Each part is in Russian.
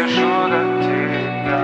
спешу до тебя.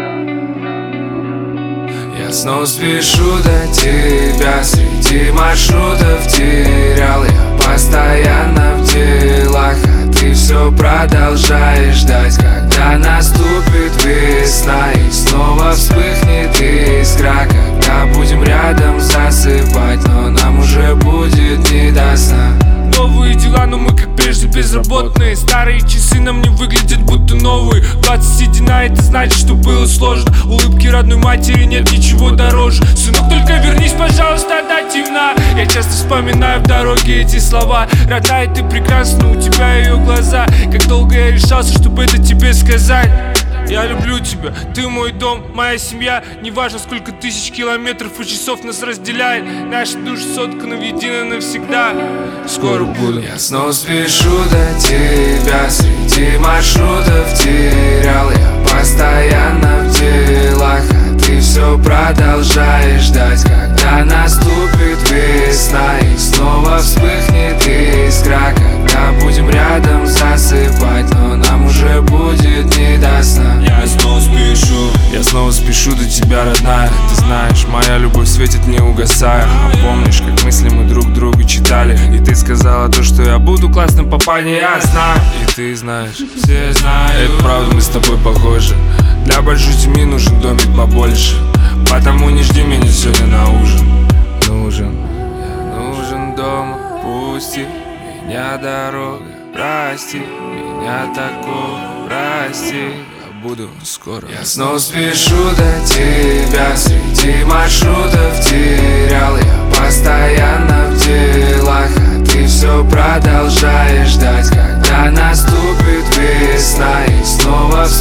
Я снова спешу до тебя. Среди маршрутов терял я постоянно в делах, а ты все продолжаешь ждать, когда наступит весна и снова вспыхнет искра, когда будем рядом засыпать, но нам уже будет не до сна. Новые дела, но мы как прежде безработные. Старые часы нам не выглядят будто новые. 20 седина, это значит, что было сложно. Улыбки родной матери нет ничего дороже. Сынок, только вернись, пожалуйста, до темна. Я часто вспоминаю в дороге эти слова. Родная, ты прекрасна, у тебя ее глаза. Как долго я решался, чтобы это тебе сказать. Я люблю тебя, ты мой дом, моя семья. Неважно, сколько тысяч километров и часов нас разделяет, наши души сотканы в едино навсегда. Скоро буду. Я снова спешу до тебя. Среди маршрутов терял я постоянно в делах, а ты все продолжаешь ждать, когда наступит весна и снова вспыхнет искра, когда будем рядом засыпать, но нам уже будет не до сна. Я снова спешу до тебя, родная. Ты знаешь, моя любовь светит не угасая. А помнишь, как мысли мы друг другу читали, и ты сказала то, что я буду классным папаней. Я знаю, и ты знаешь, все знают. Это правда, мы с тобой похожи. Для большой семьи нужен домик побольше, потому не жди меня сегодня на ужин. Я нужен дома, пусти меня дорога, прости меня такого, прости. Буду скоро. Я снова спешу до тебя. Среди маршрутов терял я постоянно в делах, а ты все продолжаешь ждать, когда наступит весна и снова